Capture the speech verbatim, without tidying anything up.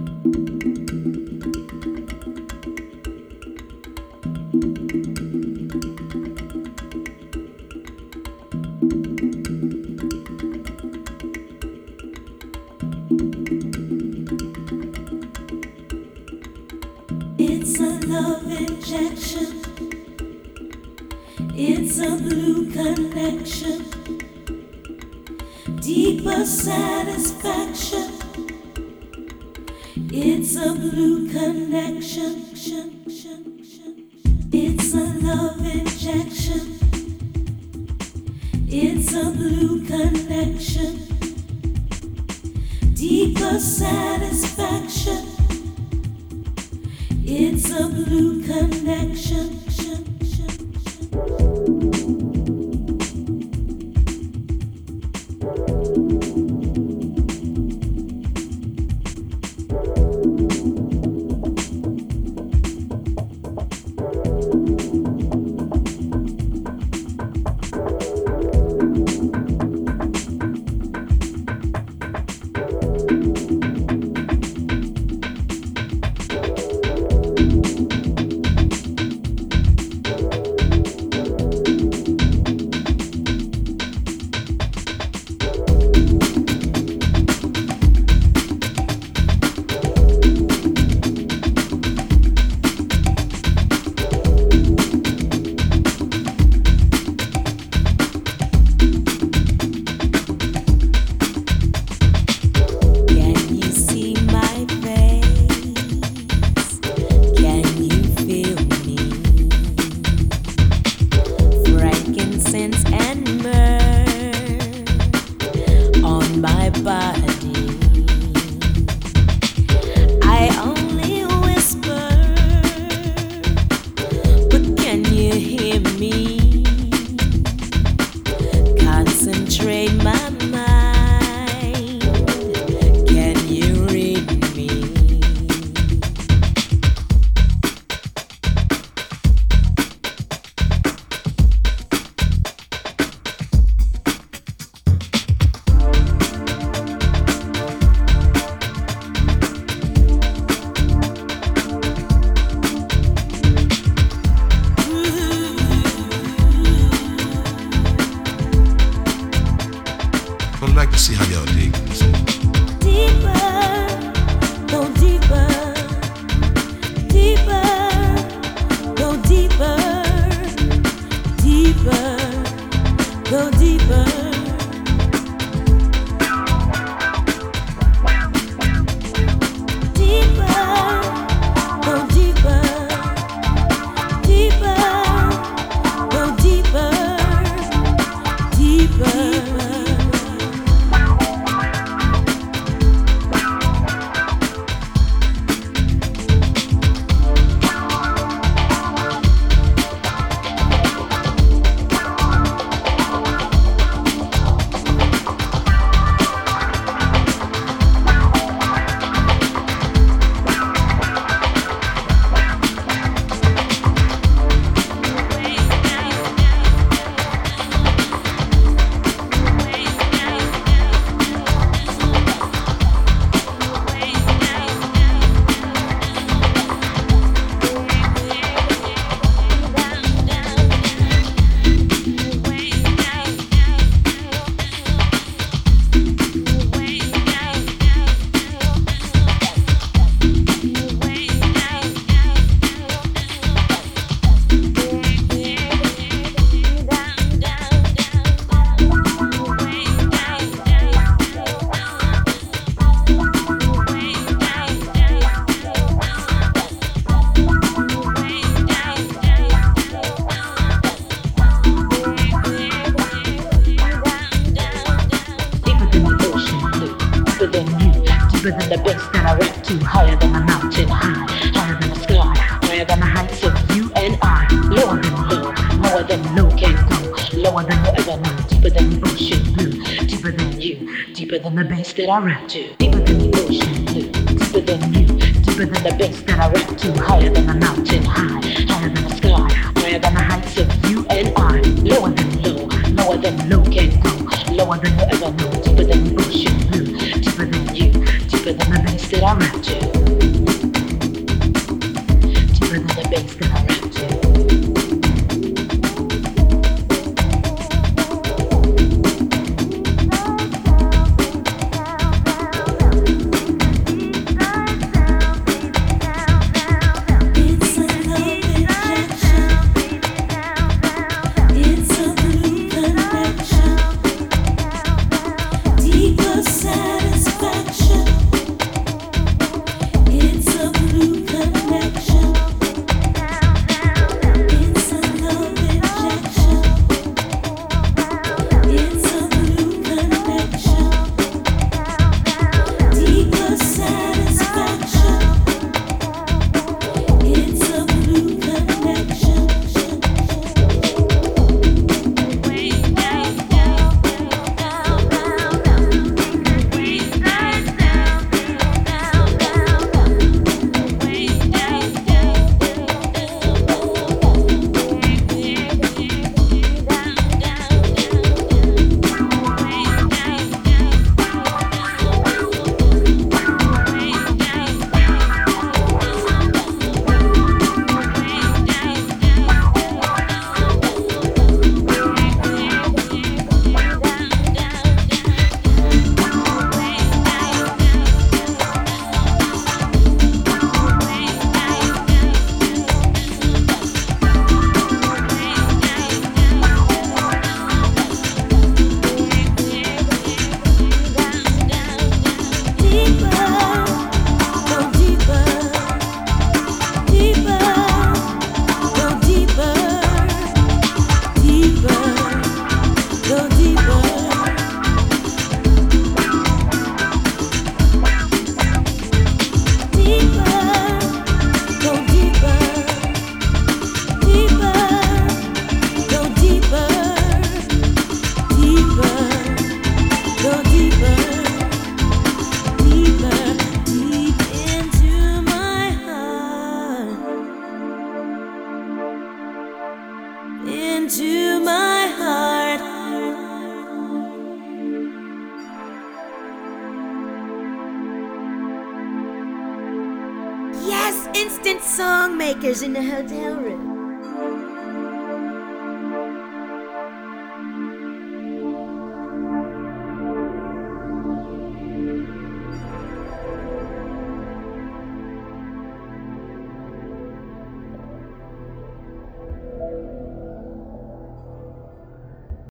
It's a love injection. It's a blue connection. Deeper satisfaction. It's a blue connection. It's a love injection. It's a blue connection. Deeper satisfaction. It's a blue connection. deeper than the best that I rap to, higher than a mountain high, higher than the sky, higher than the heights of you and I, lower than low, lower than low can go, lower than you ever know, deeper than the ocean blue, deeper than you, deeper than the bass that I rap to, deeper than the ocean blue, deeper than you, deeper than the bass that I rap to, higher than a mountain high, higher than the sky, higher than the heights of you and I, lower than low, lower than low can go, lower than you ever know, deeper than the ocean blue, deeper than you, deeper than the bass that I wrapped you. Deeper than the bass that I wrapped you. It's a love injection. It's a blue connection. Deeper satisfaction. It's a blue connection. It's a love injection. It's a blue connection. Deeper satisfaction. It's a blue connection. Into my heart. Yes, instant song makers in the hotel room.